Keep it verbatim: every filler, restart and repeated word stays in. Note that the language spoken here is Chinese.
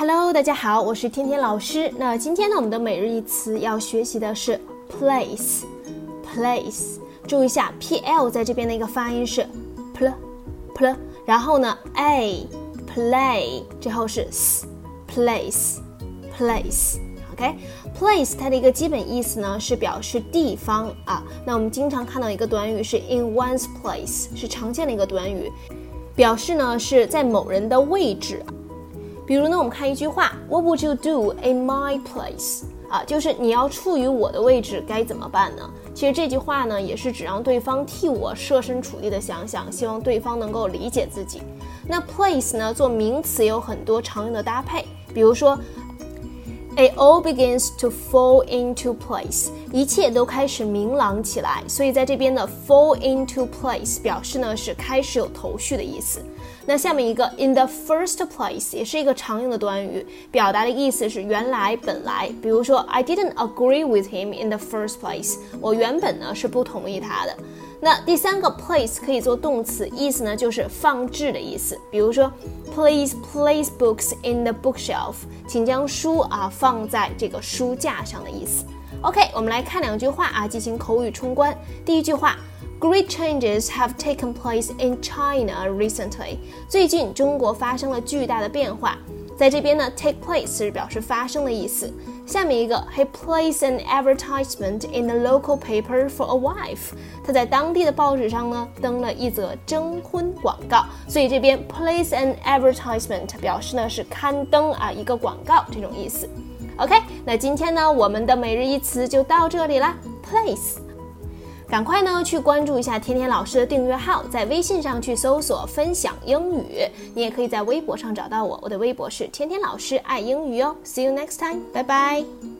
Hello， 大家好，我是天天老师。那今天呢，我们的每日一词要学习的是 place。place， 注意一下 pl 在这边的一个发音是 pl pl， 然后呢 a play， 最后是 s place place。OK， place 它的一个基本意思呢是表示地方啊。那我们经常看到一个短语是 in one's place， 是常见的一个短语，表示呢是在某人的位置。比如呢，我们看一句话 What would you do in my place？ 啊，就是你要处于我的位置该怎么办呢？其实这句话呢也是指让对方替我设身处地的想想，希望对方能够理解自己。那 place 呢做名词有很多常用的搭配，比如说It all begins to fall into place， 一切都开始明朗起来，所以在这边的 fall into place 表示呢是开始有头绪的意思。那下面一个 in the first place 也是一个常用的短语，表达的意思是原来本来。比如说 I didn't agree with him in the first place， 我原本呢是不同意他的。那第三个 place 可以做动词，意思呢就是放置的意思。比如说 Please place books in the bookshelf， 请将书啊放在这个书架上的意思。OK， 我们来看两句话啊，进行口语冲关。第一句话 Great changes have taken place in China recently， 最近中国发生了巨大的变化。在这边呢 take place 是表示发生的意思。下面一个 He placed an advertisement in the local paper for a wife， 他在当地的报纸上呢登了一则征婚广告，所以这边 place an advertisement 表示呢是刊登啊一个广告这种意思。 OK， 那今天呢我们的每日一词就到这里啦。 place，赶快呢去关注一下天天老师的订阅号，在微信上去搜索分享英语，你也可以在微博上找到我，我的微博是天天老师爱英语哦。 See you next time， 拜拜。